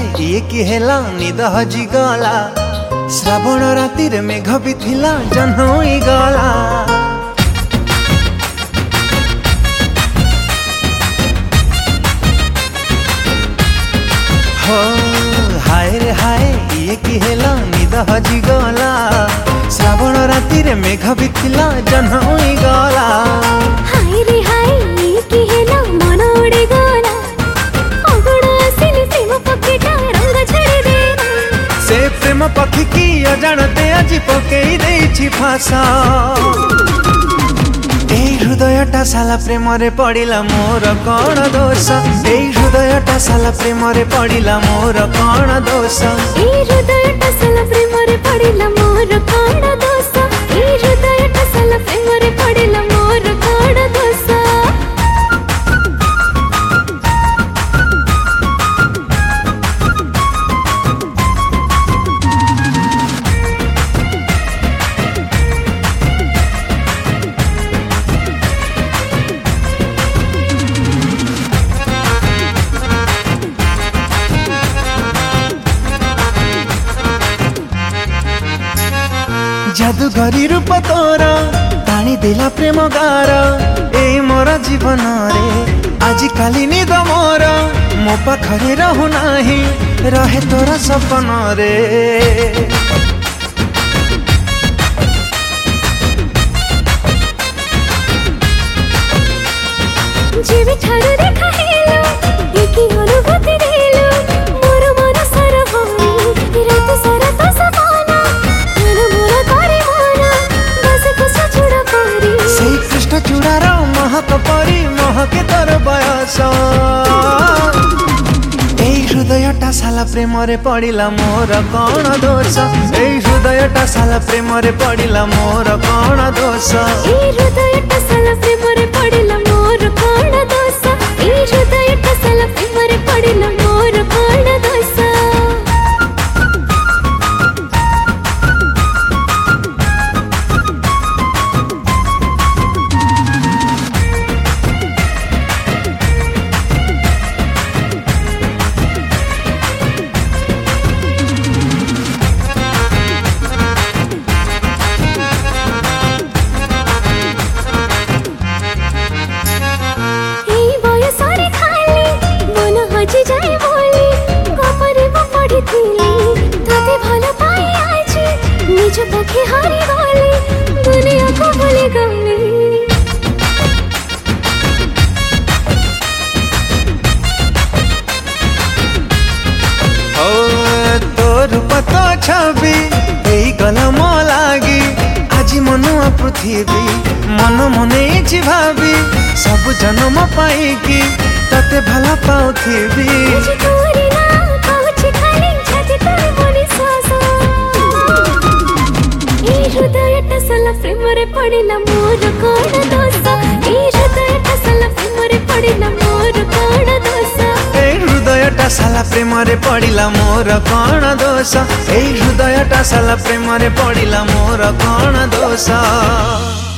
ये कि हेला निद हजी गला श्रावण राति रे मेघ भी थिला जह्न होई गला। हो हाय रे हाय ये कि हेला निद हजी गला श्रावण राति रे मेघ भी थिला जह्न होई गला। हाय रे हाय ये कि हेला मन उड़ी गला अगुण आसिनी प्रेम पक्षीटा रंग छाड़ी देला। से प्रेम पक्षी की अजाणते आज पकई देछि फासा एई हृदयटा साला प्रेम रे पड़िला मोर कौन दोष। एई हृदयटा साला प्रेम रे पड़िला मोर कौन दोष। एई हृदयटा साला प्रेम रे पड़िला मोर कौन दोष। एई हृदयटा साला प्रेम रे पड़िला मोर कौन दोष। जादूगरी रूप तोर टाणी देला प्रेम गार ए मोर जीवन रे आज काली निद मोर मो पाखरे रहु नाही रहे तोरा सपन रे। जीवी ठाड़ू देखा हेलो एकी अनुभूति देलो मोर मन सर होई रात सारा तो सपना मन मोर करे मन बस कुछ छुड़ा परी सेई कृष्ण चूड़ार महक परी महके तोर बयस। एई हृदयटा साला प्रेम रे पड़िला मोर कौन दोष। एई हृदयटा साला प्रेम रे पड़िला मोर कौन दोष। एई हृदयटा साला प्रेम रे पड़िला मोर कौन दोष। एई हृदयटा साला प्रेम रे पड़िला मोर कौन दोष। निज पखे हारी गली दुनिया को भूल गली। तोर पतो छवि एई गल मो लागी आज मनुआ पृथ्वी मन मने भावी सब जन्म पाइकी तते भला पाउथिबी। प्रेम रे पड़िला मोर कौन दोष। एई हृदयटा साला प्रेम रे पड़िला मोर कौन दोष। एई हृदयटा साला प्रेम रे पड़िला मोर कौन दोष। एई हृदयटा साला प्रेम रे पड़िला मोर कौन दोष।